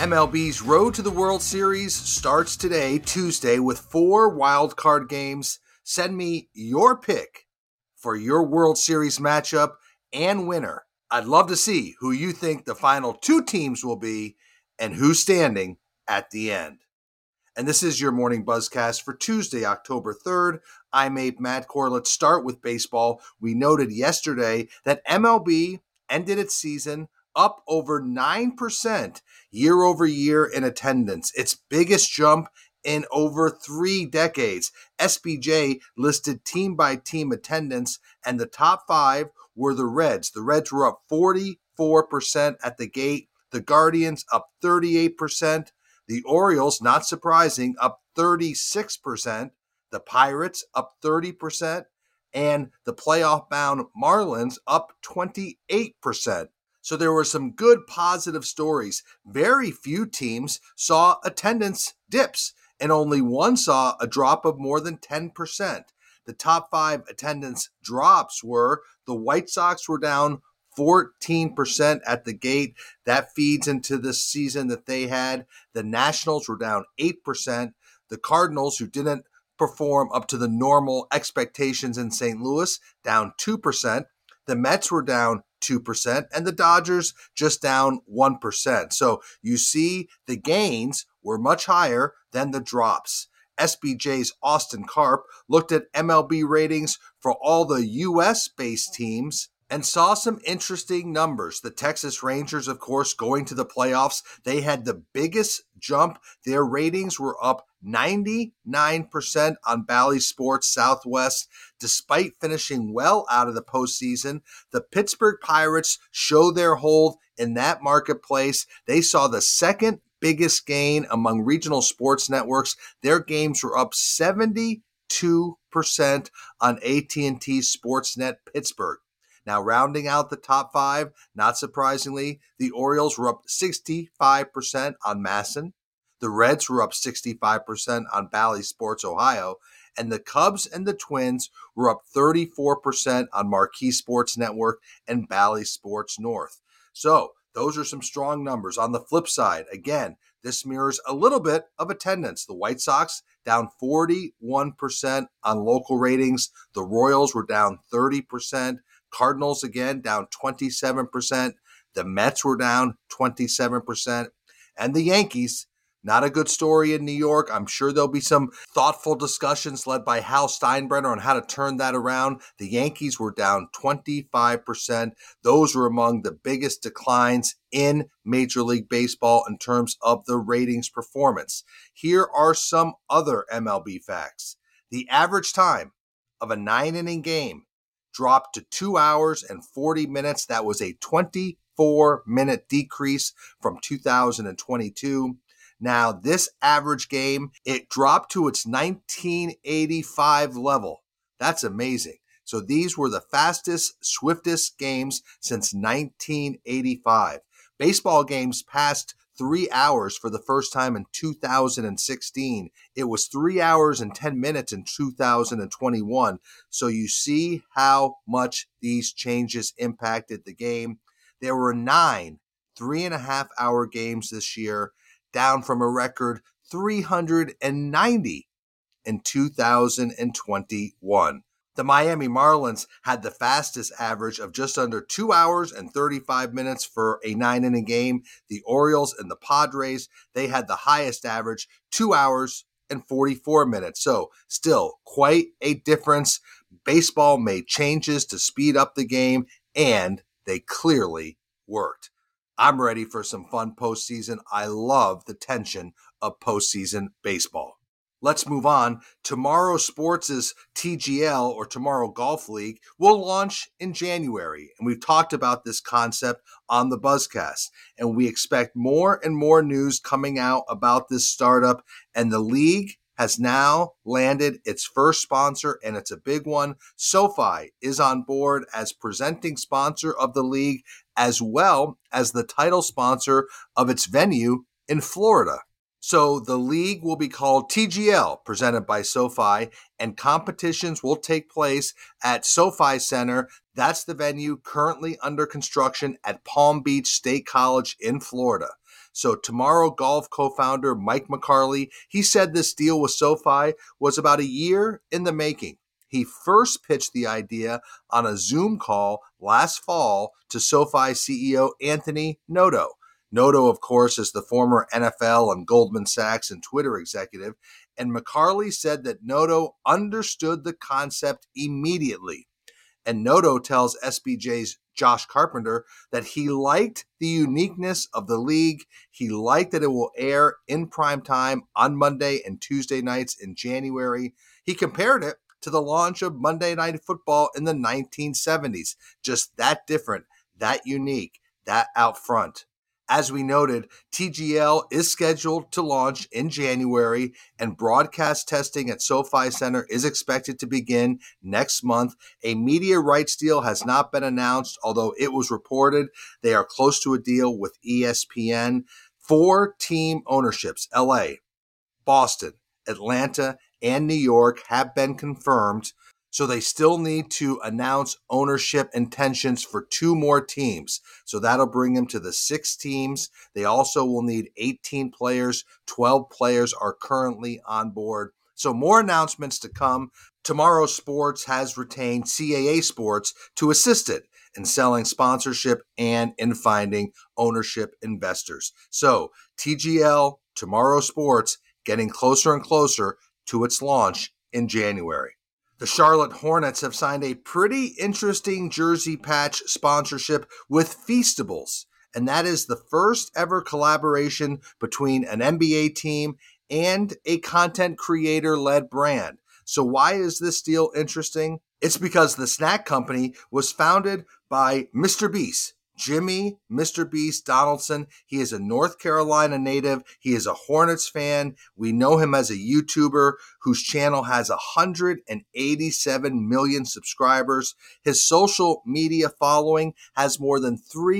MLB's Road to the World Series starts today, Tuesday, with 4 wildcard games. Send me your pick for your World Series matchup and winner. I'd love to see who you think the final 2 teams will be and who's standing at the end. And this is your Morning Buzzcast for Tuesday, October 3rd. I'm Abe Madcore. Let's start with baseball. We noted yesterday that MLB ended its season up over 9% year over year in attendance, its biggest jump in over 3 decades. SBJ listed team-by-team attendance, and the top 5 were the Reds. The Reds were up 44% at the gate. The Guardians up 38%. The Orioles, not surprising, up 36%. The Pirates up 30%. And the playoff-bound Marlins up 28%. So there were some good positive stories. Very few teams saw attendance dips, and only one saw a drop of more than 10%. The top 5 attendance drops were the White Sox were down 14% at the gate. That feeds into the season that they had. The Nationals were down 8%. The Cardinals, who didn't perform up to the normal expectations in St. Louis, down 2%. The Mets were down 2%, and the Dodgers just down 1%. So you see the gains were much higher than the drops. SBJ's Austin Karp looked at MLB ratings for all the U.S.-based teams and saw some interesting numbers. The Texas Rangers, of course, going to the playoffs, they had the biggest jump. Their ratings were up 99% on Bally Sports Southwest, despite finishing well out of the postseason. The Pittsburgh Pirates show their hold in that marketplace. They saw the second biggest gain among regional sports networks. Their games were up 72% on AT&T Sportsnet Pittsburgh. Now, rounding out the top 5, not surprisingly, the Orioles were up 65% on MASN. The Reds were up 65% on Bally Sports Ohio. And the Cubs and the Twins were up 34% on Marquee Sports Network and Bally Sports North. So, those are some strong numbers. On the flip side, again, this mirrors a little bit of attendance. The White Sox down 41% on local ratings. The Royals were down 30%. Cardinals, again, down 27%. The Mets were down 27%. And the Yankees, not a good story in New York. I'm sure there'll be some thoughtful discussions led by Hal Steinbrenner on how to turn that around. The Yankees were down 25%. Those were among the biggest declines in Major League Baseball in terms of the ratings performance. Here are some other MLB facts. The average time of a 9-inning game dropped to 2 hours and 40 minutes. That was a 24-minute decrease from 2022. Now, this average game, it dropped to its 1985 level. That's amazing. So these were the fastest, swiftest games since 1985. Baseball games passed 3 hours for the first time in 2016. It was 3 hours and 10 minutes in 2021. So you see how much these changes impacted the game. There were 9 3.5-hour games this year, down from a record 390 in 2021. The Miami Marlins had the fastest average of just under 2 hours and 35 minutes for a 9-inning game. The Orioles and the Padres, they had the highest average, 2 hours and 44 minutes. So still quite a difference. Baseball made changes to speed up the game, and they clearly worked. I'm ready for some fun postseason. I love the tension of postseason baseball. Let's move on. Tomorrow Sports' TGL, or Tomorrow Golf League, will launch in January. And we've talked about this concept on the Buzzcast. And we expect more and more news coming out about this startup. And the league has now landed its first sponsor, and it's a big one. SoFi is on board as presenting sponsor of the league, as well as the title sponsor of its venue in Florida. So the league will be called TGL, presented by SoFi, and competitions will take place at SoFi Center. That's the venue currently under construction at Palm Beach State College in Florida. So Tomorrow Golf co-founder Mike McCarley, he said this deal with SoFi was about a year in the making. He first pitched the idea on a Zoom call last fall to SoFi CEO Anthony Noto. Noto, of course, is the former NFL and Goldman Sachs and Twitter executive, and McCarley said that Noto understood the concept immediately. And Noto tells SBJ's Josh Carpenter that he liked the uniqueness of the league. He liked that it will air in prime time on Monday and Tuesday nights in January. He compared it to the launch of Monday Night Football in the 1970s. Just that different, that unique, that out front. As we noted, TGL is scheduled to launch in January, and broadcast testing at SoFi Center is expected to begin next month. A media rights deal has not been announced, although it was reported they are close to a deal with ESPN. 4 team ownerships, LA, Boston, Atlanta, and New York, have been confirmed. So they still need to announce ownership intentions for 2 more teams. So that'll bring them to the 6 teams. They also will need 18 players. 12 players are currently on board. So more announcements to come. Tomorrow Sports has retained CAA Sports to assist it in selling sponsorship and in finding ownership investors. So TGL, Tomorrow Sports, getting closer and closer to its launch in January. The Charlotte Hornets have signed a pretty interesting jersey patch sponsorship with Feastables, and that is the first ever collaboration between an NBA team and a content creator-led brand. So why is this deal interesting? It's because the snack company was founded by Mr. Beast, Jimmy Mr. Beast Donaldson. He is a North Carolina native. He is a Hornets fan. We know him as a YouTuber whose channel has 187 million subscribers. His social media following has more than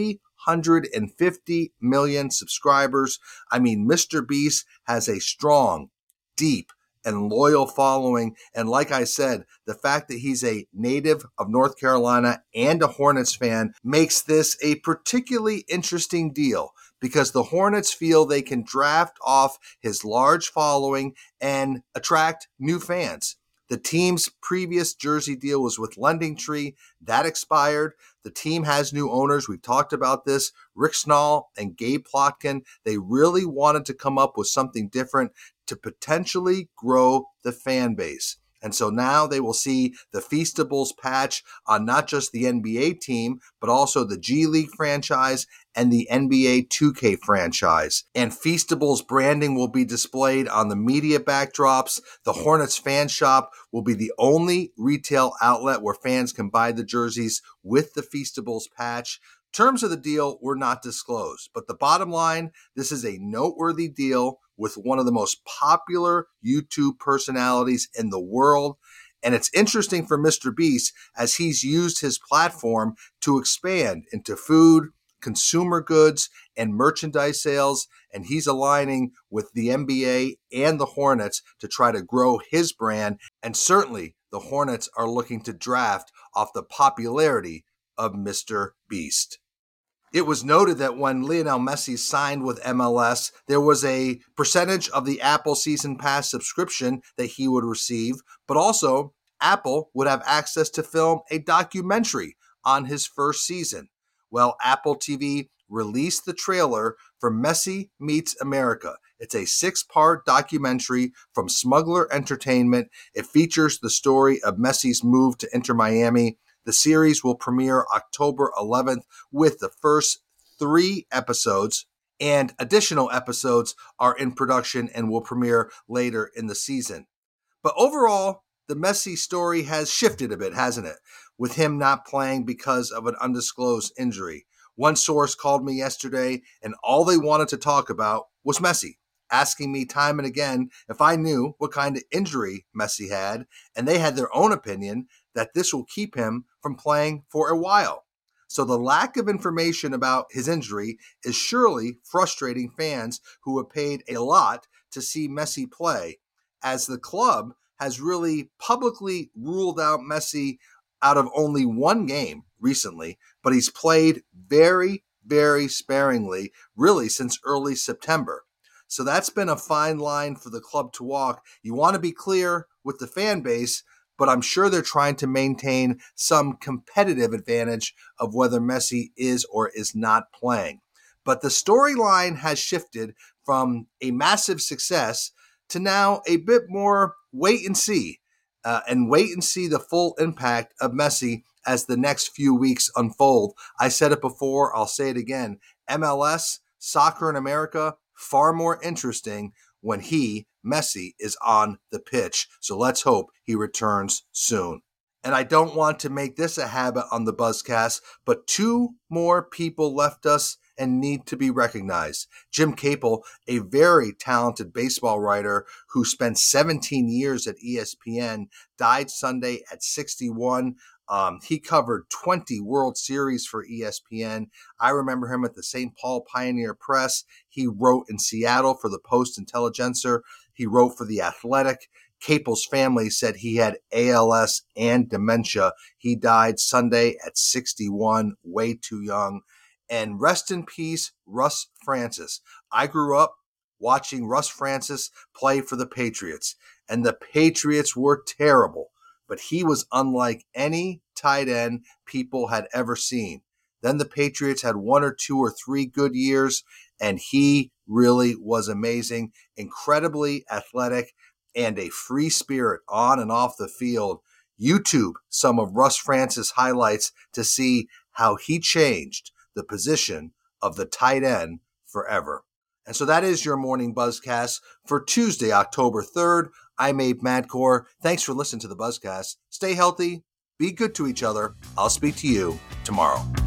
350 million subscribers. I mean, Mr. Beast has a strong, deep, and loyal following. And like I said, the fact that he's a native of North Carolina and a Hornets fan makes this a particularly interesting deal because the Hornets feel they can draft off his large following and attract new fans. The team's previous jersey deal was with Lending Tree. That expired. The team has new owners. We've talked about this. Rick Snall and Gabe Plotkin. They really wanted to come up with something different to potentially grow the fan base. And so now they will see the Feastables patch on not just the NBA team, but also the G League franchise and the NBA 2K franchise. And Feastables branding will be displayed on the media backdrops. The Hornets fan shop will be the only retail outlet where fans can buy the jerseys with the Feastables patch. Terms of the deal were not disclosed, but the bottom line, this is a noteworthy deal with one of the most popular YouTube personalities in the world. And it's interesting for Mr. Beast as he's used his platform to expand into food, consumer goods, and merchandise sales. And he's aligning with the NBA and the Hornets to try to grow his brand. And certainly the Hornets are looking to draft off the popularity of Mr. Beast. It was noted that when Lionel Messi signed with MLS, there was a percentage of the Apple Season Pass subscription that he would receive, but also Apple would have access to film a documentary on his first season. Well, Apple TV released the trailer for Messi Meets America. It's a 6-part documentary from Smuggler Entertainment. It features the story of Messi's move to Inter Miami. The series will premiere October 11th with the first 3 episodes, and additional episodes are in production and will premiere later in the season. But overall, the Messi story has shifted a bit, hasn't it? With him not playing because of an undisclosed injury. One source called me yesterday, and all they wanted to talk about was Messi, asking me time and again if I knew what kind of injury Messi had, and they had their own opinion that this will keep him from playing for a while. So the lack of information about his injury is surely frustrating fans who have paid a lot to see Messi play, as the club has really publicly ruled out Messi out of only 1 game recently, but he's played very, very sparingly, really since early September. So that's been a fine line for the club to walk. You want to be clear with the fan base, but I'm sure they're trying to maintain some competitive advantage of whether Messi is or is not playing. But the storyline has shifted from a massive success to now a bit more wait and see, and wait and see the full impact of Messi as the next few weeks unfold. I said it before, I'll say it again. MLS, soccer in America, far more interesting when Messi, is on the pitch. So let's hope he returns soon. And I don't want to make this a habit on the Buzzcast, but two more people left us and need to be recognized. Jim Capel, a very talented baseball writer who spent 17 years at ESPN, died Sunday at 61. He covered 20 World Series for ESPN. I remember him at the St. Paul Pioneer Press. He wrote in Seattle for the Post-Intelligencer. He wrote for The Athletic. Capel's family said he had ALS and dementia. He died Sunday at 61, way too young. And rest in peace, Russ Francis. I grew up watching Russ Francis play for the Patriots, and the Patriots were terrible, but he was unlike any tight end people had ever seen. Then the Patriots had 1 or 2 or 3 good years, and he really was amazing, incredibly athletic, and a free spirit on and off the field. YouTube some of Russ Francis highlights to see how he changed the position of the tight end forever. And so that is your morning Buzzcast for Tuesday, October 3rd. I'm Abe Madkour. Thanks for listening to the Buzzcast. Stay healthy, be good to each other. I'll speak to you tomorrow.